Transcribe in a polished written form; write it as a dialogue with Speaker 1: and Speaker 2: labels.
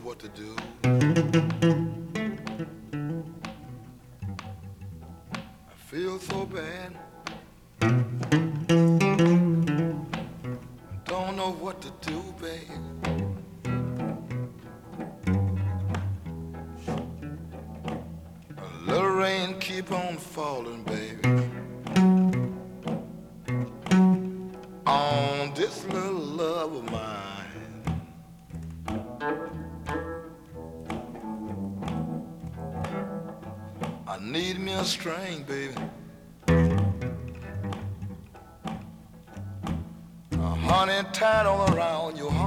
Speaker 1: what to do. I feel so bad. Don't know what to do, babe. A little rain keep on falling, baby, on this little love of mine. I need me a string, baby, a honey tied all around your